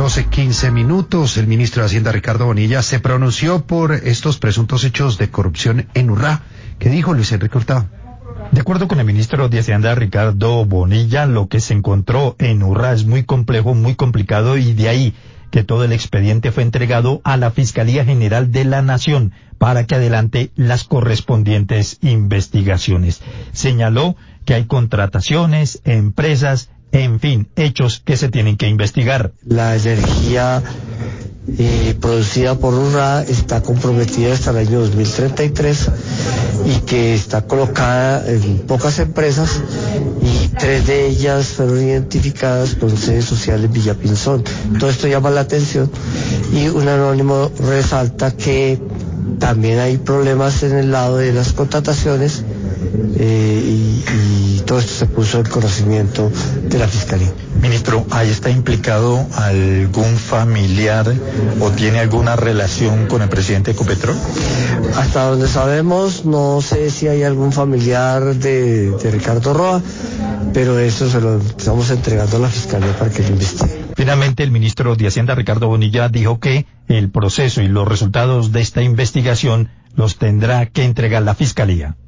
12:15. El ministro de Hacienda, Ricardo Bonilla, se pronunció por estos presuntos hechos de corrupción en Urrá. ¿Qué dijo Luis Enrique Hurtado? De acuerdo con el ministro de Hacienda, Ricardo Bonilla, lo que se encontró en Urrá es muy complejo, muy complicado, y de ahí que todo el expediente fue entregado a la Fiscalía General de la Nación para que adelante las correspondientes investigaciones. Señaló que hay contrataciones, empresas, en fin, hechos que se tienen que investigar. La energía producida por Urrá está comprometida hasta el año 2033 y que está colocada en pocas empresas, y 3 de ellas fueron identificadas con sede social en Villapinzón. Todo esto llama la atención, y un anónimo resalta que también hay problemas en el lado de las contrataciones, y todo esto se puso en conocimiento de la Fiscalía. Ministro, ¿ahí está implicado algún familiar o tiene alguna relación con el presidente de Ecopetrol? Hasta donde sabemos, no sé si hay algún familiar de Ricardo Roa, pero eso se lo estamos entregando a la Fiscalía para que lo investigue. Finalmente, el ministro de Hacienda, Ricardo Bonilla, dijo que el proceso y los resultados de esta investigación los tendrá que entregar la Fiscalía.